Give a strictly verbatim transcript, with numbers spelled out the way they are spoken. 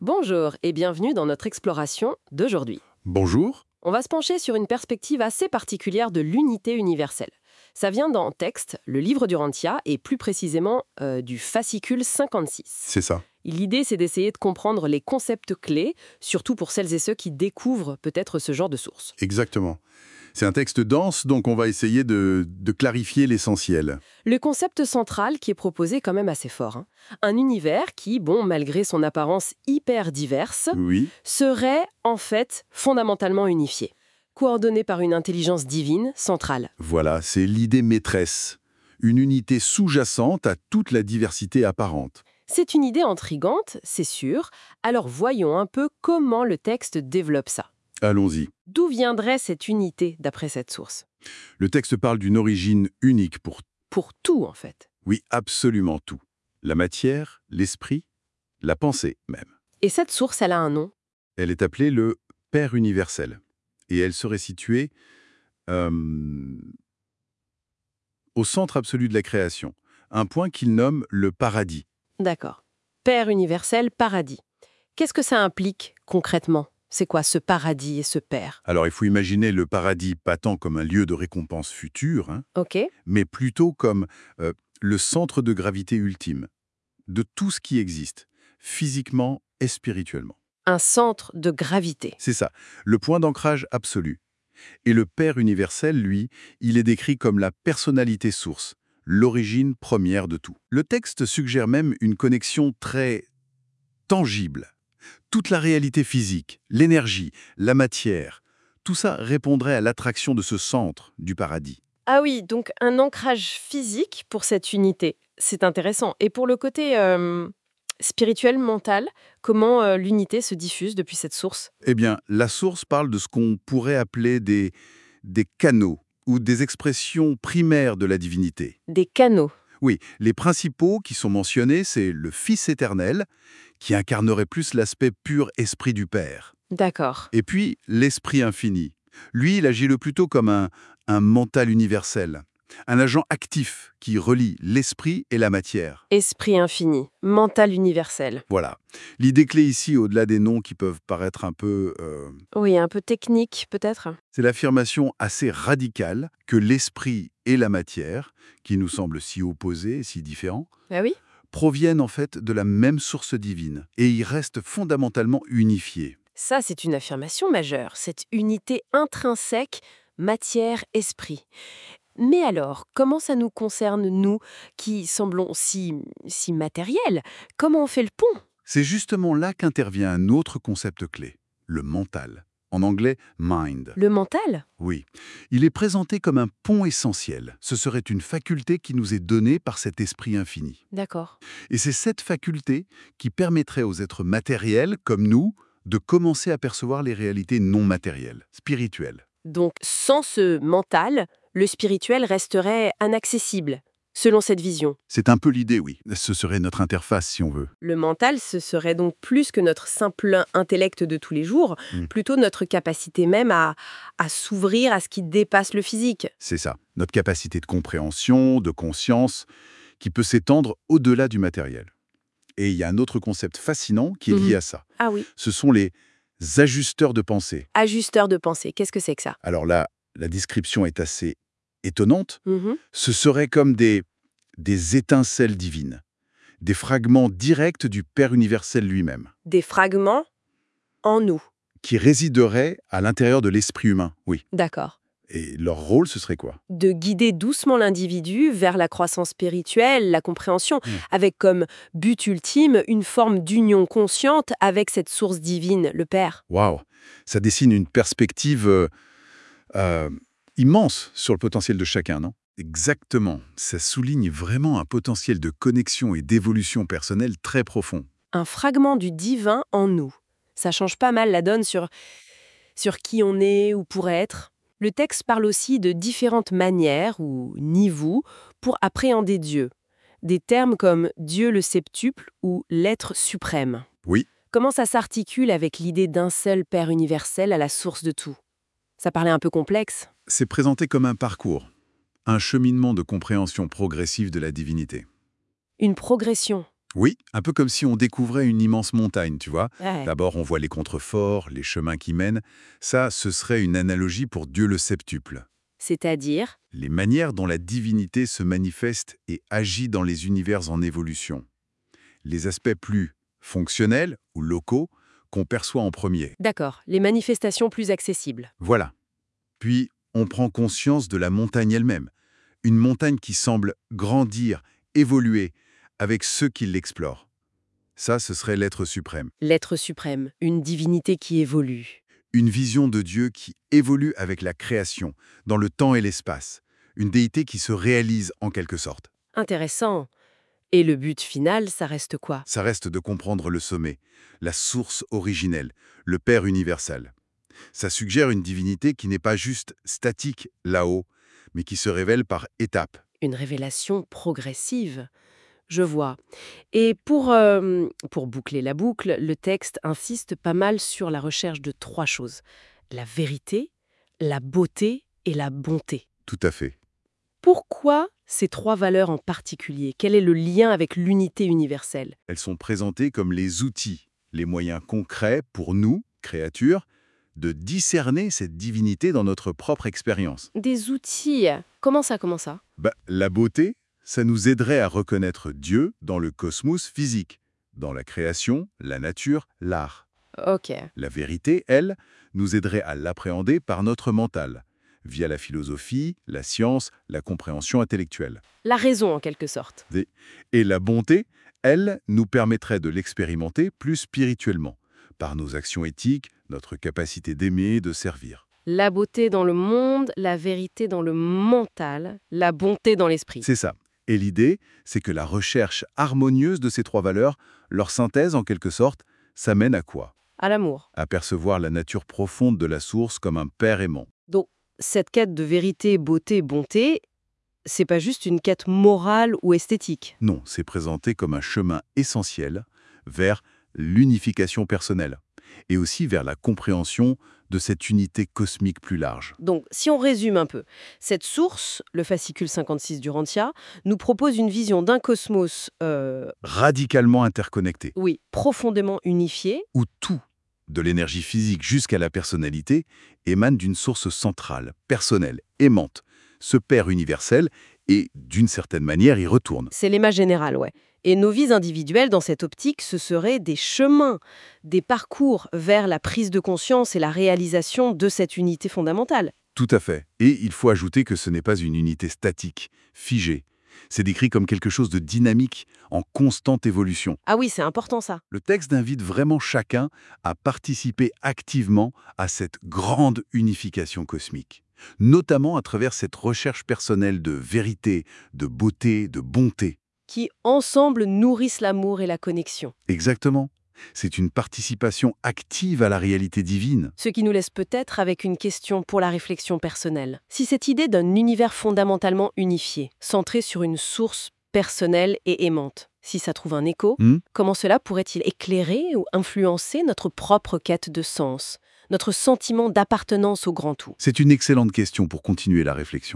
Bonjour et bienvenue dans notre exploration d'aujourd'hui. Bonjour. On va se pencher sur une perspective assez particulière de l'unité universelle. Ça vient dans Texte, le livre d'Urantia, et plus précisément euh, du fascicule cinquante-six. C'est ça. L'idée, c'est d'essayer de comprendre les concepts clés, surtout pour celles et ceux qui découvrent peut-être ce genre de source. Exactement. C'est un texte dense, donc on va essayer de, de clarifier l'essentiel. Le concept central qui est proposé est quand même assez fort, hein. Un univers qui, bon, malgré son apparence hyper diverse, Oui, serait en fait fondamentalement unifié, coordonné par une intelligence divine centrale. voilà, c'est l'idée maîtresse. Une unité sous-jacente à toute la diversité apparente. C'est une idée intrigante, c'est sûr, alors voyons un peu comment le texte développe ça. Allons-y. D'où viendrait cette unité d'après cette source? Le texte parle d'une origine unique pour, Pour tout en fait. oui, absolument tout. La matière, l'esprit, la pensée même. Et cette source, elle a un nom. Elle est appelée le Père universel. Et elle serait située euh, au centre absolu de la création. Un point qu'il nomme le paradis. D'accord. Père universel, paradis. Qu'est-ce que ça implique concrètement? C'est quoi ce paradis et ce père? Alors il faut imaginer le paradis pas tant comme un lieu de récompense future, hein, Ok. mais plutôt comme euh, le centre de gravité ultime de tout ce qui existe, physiquement et spirituellement. Un centre de gravité. C'est ça, le point d'ancrage absolu. Et le Père universel, lui, il est décrit comme la personnalité source, l'origine première de tout. Le texte suggère même une connexion très tangible. Toute la réalité physique, l'énergie, la matière, tout ça répondrait à l'attraction de ce centre du paradis. Ah oui, donc un ancrage physique pour cette unité. C'est intéressant. Et pour le côté euh, spirituel, mental, comment euh, l'unité se diffuse depuis cette source? Eh bien, la source parle de ce qu'on pourrait appeler des, des canaux ou des expressions primaires de la divinité. Des canaux. Oui, les principaux qui sont mentionnés, c'est le Fils éternel, qui incarnerait plus l'aspect pur esprit du Père. D'accord. Et puis, l'Esprit infini. Lui, il agit le plutôt comme un, un mental universel, un agent actif qui relie l'esprit et la matière. Esprit infini, mental universel. Voilà. L'idée clé ici, au-delà des noms qui peuvent paraître un peu... euh, Oui, un peu technique peut-être. c'est l'affirmation assez radicale que l'esprit et la matière, qui nous semblent si opposés et si différents, Ah oui? proviennent en fait de la même source divine et y restent fondamentalement unifiés. Ça, c'est une affirmation majeure, cette unité intrinsèque matière-esprit. Mais alors, comment ça nous concerne, nous, qui semblons si, si matériels? Comment on fait le pont? C'est justement là qu'intervient un autre concept clé, le mental. En anglais, mind. Le mental? Oui. Il est présenté comme un pont essentiel. Ce serait une faculté qui nous est donnée par cet esprit infini. D'accord. Et c'est cette faculté qui permettrait aux êtres matériels, comme nous, de commencer à percevoir les réalités non matérielles, spirituelles. Donc, sans ce mental, le spirituel resterait inaccessible, selon cette vision. C'est un peu l'idée, oui. Ce serait notre interface, si on veut. Le mental, ce serait donc plus que notre simple intellect de tous les jours, Mm. plutôt notre capacité même à, à s'ouvrir à ce qui dépasse le physique. C'est ça. Notre capacité de compréhension, de conscience, qui peut s'étendre au-delà du matériel. Et il y a un autre concept fascinant qui est lié Mhm. à ça. Ah oui. Ce sont les ajusteurs de pensée. Ajusteur de pensée, qu'est-ce que c'est que ça? Alors là, la description est assez étonnante. Mhm. Ce serait comme des, des étincelles divines, des fragments directs du Père universel lui-même, Des fragments en nous. qui résideraient à l'intérieur de l'esprit humain, oui. D'accord. Et leur rôle, ce serait quoi? De guider doucement l'individu vers la croissance spirituelle, la compréhension, Mm. avec comme but ultime une forme d'union consciente avec cette source divine, le Père. Waouh! Ça dessine une perspective euh, euh, immense sur le potentiel de chacun, non? Exactement. Ça souligne vraiment un potentiel de connexion et d'évolution personnelle très profond. Un fragment du divin en nous. Ça change pas mal la donne sur, sur qui on est ou pourrait être. Le texte parle aussi de différentes manières ou niveaux pour appréhender Dieu. Des termes comme Dieu le septuple ou l'être suprême. Oui, Comment ça s'articule avec l'idée d'un seul Père universel à la source de tout? Ça paraît un peu complexe. c'est présenté comme un parcours, un cheminement de compréhension progressive de la divinité. Une progression. Oui, un peu comme si on découvrait une immense montagne, tu vois. Ouais. D'abord, on voit les contreforts, les chemins qui mènent. Ça, ce serait une analogie pour Dieu le septuple. C'est-à-dire? Les manières dont la divinité se manifeste et agit dans les univers en évolution. Les aspects plus fonctionnels ou locaux qu'on perçoit en premier. D'accord, les manifestations plus accessibles. Voilà. Puis, on prend conscience de la montagne elle-même. Une montagne qui semble grandir, évoluer, avec ceux qui l'explorent. Ça, ce serait l'être suprême. L'être suprême, une divinité qui évolue. Une vision de Dieu qui évolue avec la création, dans le temps et l'espace. Une déité qui se réalise en quelque sorte. Intéressant. Et le but final, ça reste quoi? Ça reste de comprendre le sommet, la source originelle, le Père universel. Ça suggère une divinité qui n'est pas juste statique là-haut, mais qui se révèle par étapes. Une révélation progressive. Je vois. Et pour, euh, pour boucler la boucle, le texte insiste pas mal sur la recherche de trois choses. La vérité, la beauté et la bonté. Tout à fait. Pourquoi ces trois valeurs en particulier? Quel est le lien avec l'unité universelle? Elles sont présentées comme les outils, les moyens concrets pour nous, créatures, de discerner cette divinité dans notre propre expérience. Des outils. Comment ça, comment ça? Bah, la beauté, ça nous aiderait à reconnaître Dieu dans le cosmos physique, dans la création, la nature, l'art. Ok. La vérité, elle, nous aiderait à l'appréhender par notre mental, via la philosophie, la science, la compréhension intellectuelle. La raison, en quelque sorte. Des- Et la bonté, elle, nous permettrait de l'expérimenter plus spirituellement, par nos actions éthiques, notre capacité d'aimer, de servir. La beauté dans le monde, la vérité dans le mental, la bonté dans l'esprit. C'est ça. Et l'idée, c'est que la recherche harmonieuse de ces trois valeurs, leur synthèse en quelque sorte, ça mène à quoi? À l'amour. À percevoir la nature profonde de la source comme un père aimant. Donc, cette quête de vérité, beauté, bonté, c'est pas juste une quête morale ou esthétique. Non, c'est présenté comme un chemin essentiel vers l'unification personnelle et aussi vers la compréhension de cette unité cosmique plus large. Donc, si on résume un peu, cette source, le fascicule cinquante-six d'Urantia, nous propose une vision d'un cosmos, euh, Radicalement interconnecté, oui, profondément unifié. où tout, de l'énergie physique jusqu'à la personnalité, émane d'une source centrale, personnelle, aimante, ce père universel, et d'une certaine manière y retourne. C'est l'image générale, ouais. Et nos vies individuelles, dans cette optique, ce seraient des chemins, des parcours vers la prise de conscience et la réalisation de cette unité fondamentale. Tout à fait. Et il faut ajouter que ce n'est pas une unité statique, figée. C'est décrit comme quelque chose de dynamique, en constante évolution. Ah oui, c'est important ça. Le texte invite vraiment chacun à participer activement à cette grande unification cosmique, notamment à travers cette recherche personnelle de vérité, de beauté, de bonté. Qui, ensemble, nourrissent l'amour et la connexion. Exactement. C'est une participation active à la réalité divine. Ce qui nous laisse peut-être avec une question pour la réflexion personnelle. Si cette idée d'un univers fondamentalement unifié, centré sur une source personnelle et aimante, si ça trouve un écho, Hmm comment cela pourrait-il éclairer ou influencer notre propre quête de sens, notre sentiment d'appartenance au grand tout? C'est une excellente question pour continuer la réflexion.